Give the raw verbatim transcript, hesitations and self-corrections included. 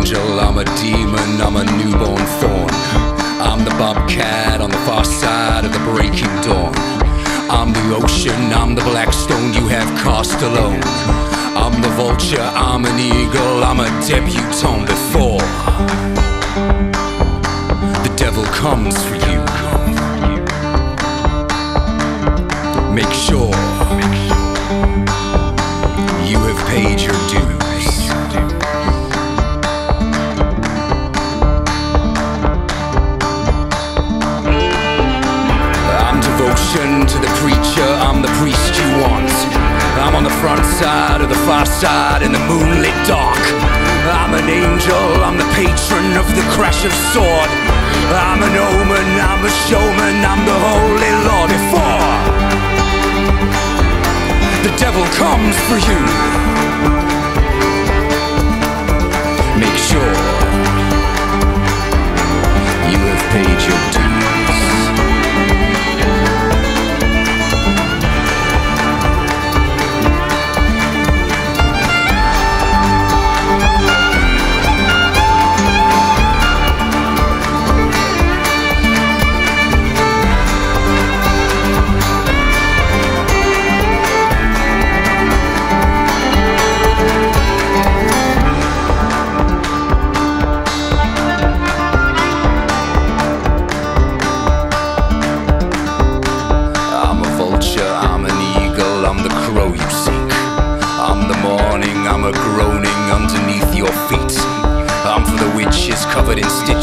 angel, I'm a demon, I'm a newborn thorn. I'm the bobcat on the far side of the breaking dawn. I'm the ocean, I'm the black stone you have cast alone. I'm the vulture, I'm an eagle, I'm a debutante before the devil comes for you. Make sure you have paid your dues. I'm devotion to the preacher, I'm the priest you want. I'm on the front side of the far side in the moonlit dark. I'm an angel, I'm the patron of the crash of sword. I'm an omen, I'm a showman, I'm the holy law before the devil comes for you. Make sure you have paid your dues. I'm a groaning underneath your feet. I'm for the witches covered in stitches.